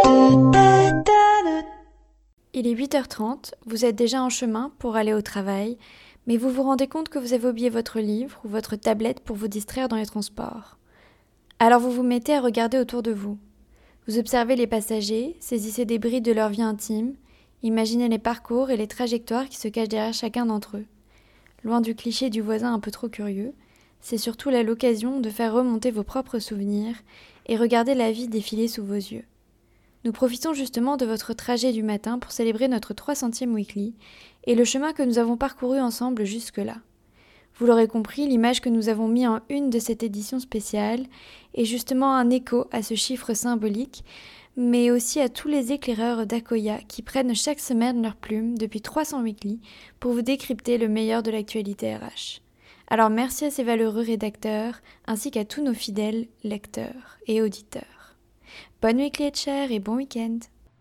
Il est 8h30, vous êtes déjà en chemin pour aller au travail, mais vous vous rendez compte que vous avez oublié votre livre ou votre tablette pour vous distraire dans les transports. Alors vous vous mettez à regarder autour de vous. Vous observez les passagers, saisissez des bribes de leur vie intime, imaginez les parcours et les trajectoires qui se cachent derrière chacun d'entre eux. Loin du cliché du voisin un peu trop curieux, c'est surtout là l'occasion de faire remonter vos propres souvenirs et regarder la vie défiler sous vos yeux. Nous profitons justement de votre trajet du matin pour célébrer notre 300e weekly et le chemin que nous avons parcouru ensemble jusque-là. Vous l'aurez compris, l'image que nous avons mis en une de cette édition spéciale est justement un écho à ce chiffre symbolique, mais aussi à tous les éclaireurs d'Akoya qui prennent chaque semaine leur plume depuis 300 weekly pour vous décrypter le meilleur de l'actualité RH. Alors merci à ces valeureux rédacteurs ainsi qu'à tous nos fidèles lecteurs et auditeurs. Bonne weekly HR et bon week-end.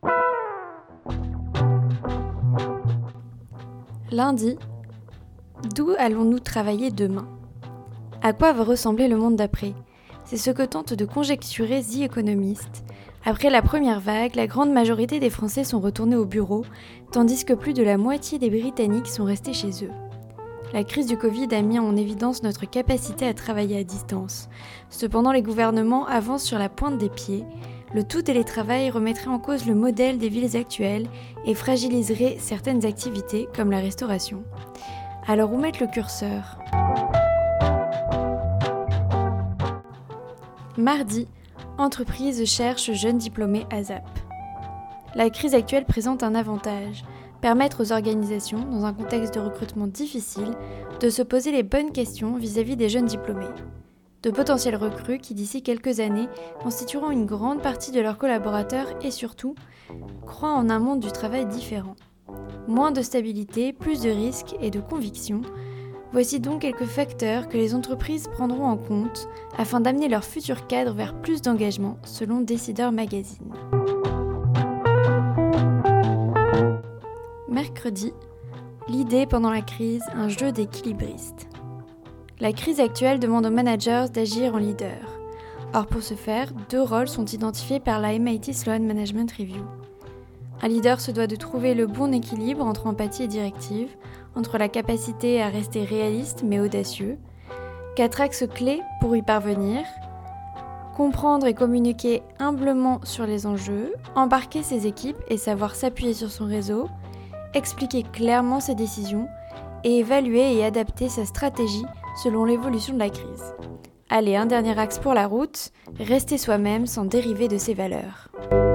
Lundi, d'où allons-nous travailler demain ? À quoi va ressembler le monde d'après ? C'est ce que tente de conjecturer The Economist. Après la première vague, la grande majorité des Français sont retournés au bureau, tandis que plus de la moitié des Britanniques sont restés chez eux. La crise du Covid a mis en évidence notre capacité à travailler à distance. Cependant, les gouvernements avancent sur la pointe des pieds. Le tout télétravail remettrait en cause le modèle des villes actuelles et fragiliserait certaines activités comme la restauration. Alors où mettre le curseur ? Mardi, entreprise cherche jeunes diplômés ASAP. La crise actuelle présente un avantage, permettre aux organisations, dans un contexte de recrutement difficile, de se poser les bonnes questions vis-à-vis des jeunes diplômés. De potentiels recrues qui, d'ici quelques années, constitueront une grande partie de leurs collaborateurs et surtout, croient en un monde du travail différent. Moins de stabilité, plus de risques et de convictions. Voici donc quelques facteurs que les entreprises prendront en compte afin d'amener leurs futurs cadres vers plus d'engagement, selon Décideur Magazine. Mercredi, l'idée pendant la crise, un jeu d'équilibristes. La crise actuelle demande aux managers d'agir en leader. Or pour ce faire, 2 rôles sont identifiés par la MIT Sloan Management Review. Un leader se doit de trouver le bon équilibre entre empathie et directive, entre la capacité à rester réaliste mais audacieux. 4 axes clés pour y parvenir. Comprendre et communiquer humblement sur les enjeux, embarquer ses équipes et savoir s'appuyer sur son réseau, expliquer clairement ses décisions et évaluer et adapter sa stratégie selon l'évolution de la crise. Allez, un dernier axe pour la route, rester soi-même sans dériver de ses valeurs.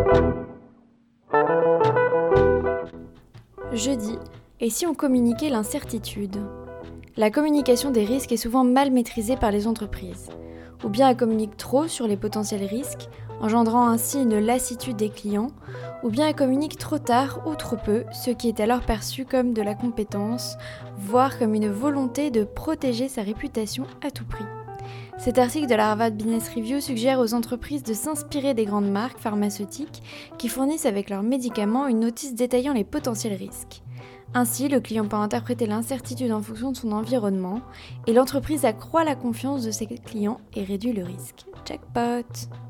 Jeudi, et si on communiquait l'incertitude ? La communication des risques est souvent mal maîtrisée par les entreprises. Ou bien elles communiquent trop sur les potentiels risques, engendrant ainsi une lassitude des clients, ou bien elles communiquent trop tard ou trop peu, ce qui est alors perçu comme de la compétence, voire comme une volonté de protéger sa réputation à tout prix. Cet article de la Harvard Business Review suggère aux entreprises de s'inspirer des grandes marques pharmaceutiques qui fournissent avec leurs médicaments une notice détaillant les potentiels risques. Ainsi, le client peut interpréter l'incertitude en fonction de son environnement et l'entreprise accroît la confiance de ses clients et réduit le risque. Jackpot!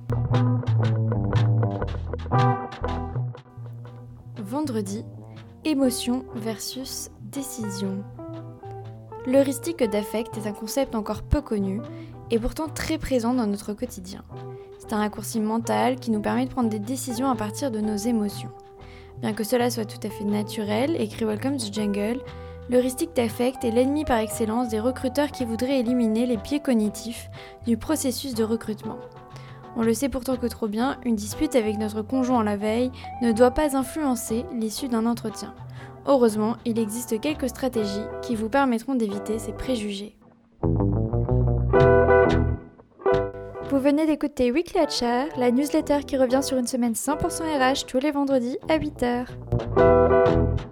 Vendredi, émotion versus décision. L'heuristique d'affect est un concept encore peu connu et pourtant très présent dans notre quotidien. C'est un raccourci mental qui nous permet de prendre des décisions à partir de nos émotions. Bien que cela soit tout à fait naturel, écrit Welcome to Jungle, l'heuristique d'affect est l'ennemi par excellence des recruteurs qui voudraient éliminer les biais cognitifs du processus de recrutement. On le sait pourtant que trop bien, une dispute avec notre conjoint la veille ne doit pas influencer l'issue d'un entretien. Heureusement, il existe quelques stratégies qui vous permettront d'éviter ces préjugés. Vous venez d'écouter Weekly HR, la newsletter qui revient sur une semaine 100% RH tous les vendredis à 8h.